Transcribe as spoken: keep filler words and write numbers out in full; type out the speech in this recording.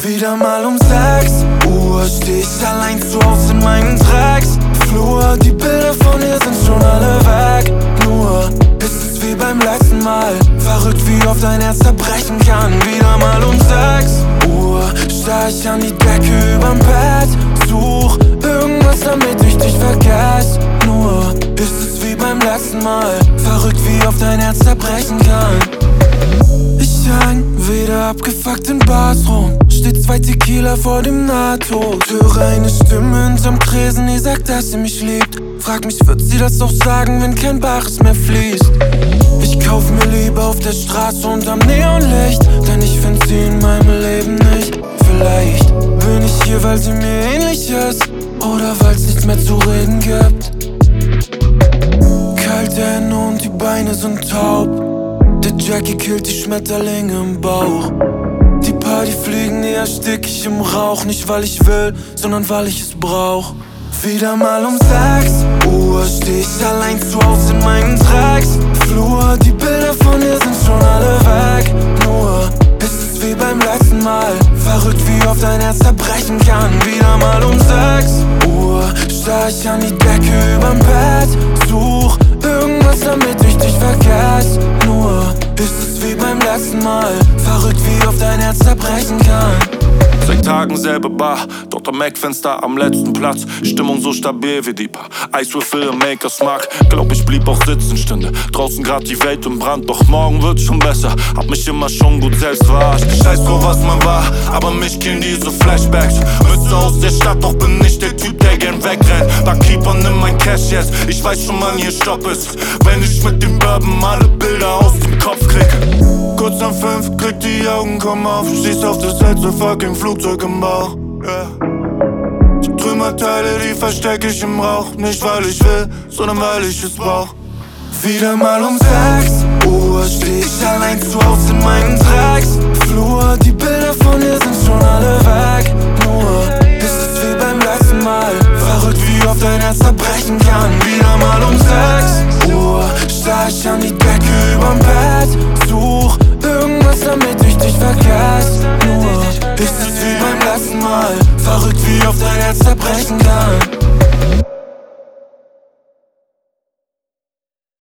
Wieder mal um sechs Uhr steh ich allein zu Hause in meinen Drecks Flur, die Bilder von dir sind schon alle weg. Nur ist es wie beim letzten Mal, verrückt wie oft ein Herz zerbrechen kann. Wieder mal um sechs Uhr starr ich an die Decke überm Bett, such irgendwas, damit ich dich vergess. Nur ist es wie beim letzten Mal, verrückt wie oft ein Herz zerbrechen kann. Ich häng wieder abgefuckt in Bars rum, steht zwei Tequila vor dem Nahtod. Höre eine Stimme hinterm Tresen, die sagt, dass sie mich liebt. Frag mich, wird sie das auch sagen, wenn kein Bares mehr fließt? Ich kauf mir Liebe auf der Straße unterm Neonlicht, denn ich find sie in meinem Leben nicht. Vielleicht bin ich hier, weil sie mir ähnlich ist, oder weil's nichts mehr zu reden gibt. Kalte Hände und die Beine sind taub, der Jackie killt die Schmetterlinge im Bauch. Die Partyfliegen, die erstick ich im Rauch. Nicht weil ich will, sondern weil ich es brauch. Wieder mal um sechs Uhr steh ich allein zu Hause in meinen Drecks Flur, die Bilder von dir sind schon alle weg. Nur ist es wie beim letzten Mal, verrückt wie oft ein Herz zerbrechen kann. Wieder mal um sechs Uhr starr ich an die Decke überm Bett, such irgendwas, damit ich dich vergess. Nur ist es wie beim letzten Mal, verrückt wie oft ein Herz zerbrechen kann. Seit Tagen selbe Bar, dort am Eckfenster am letzten Platz. Stimmung so stabil wie die paar Eiswürfel im Makers Mark. Glaub ich blieb auch sitzen, stünde draußen grad die Welt im Brand. Doch morgen wird's schon besser, hab mich immer schon gut selbst verarscht. Scheiß vor was man war, aber mich killen diese Flashbacks. Müsste aus der Stadt, doch bin nicht der Typ, der gern wegrennt. Barkeeper, nimm mein Cash jetzt, ich weiß schon wann hier Stopp ist. Wenn ich mit dem Bourbon alle Bilder aus dem Kopf krieg. Kurz nach fünf, krieg die Augen, komm auf. Stehst auf der Seite, fucking Flugzeug im Bauch, yeah. Trümmerteile, die versteck ich im Rauch. Nicht weil ich will, sondern weil ich es brauch. Wieder mal um sechs Uhr steh ich allein zu Hause in meinen Drecks Flur, die Bilder von dir sind schon alle weg. Nur ist es wie beim letzten Mal, verrückt wie oft ein Herz zerbrechen kann. Wieder mal um sechs Uhr starr ich an die Decke überm Bett, such irgendwas, damit ich dich vergess. Nur ist es wie beim letzten Mal, verrückt wie oft ein Herz zerbrechen kann.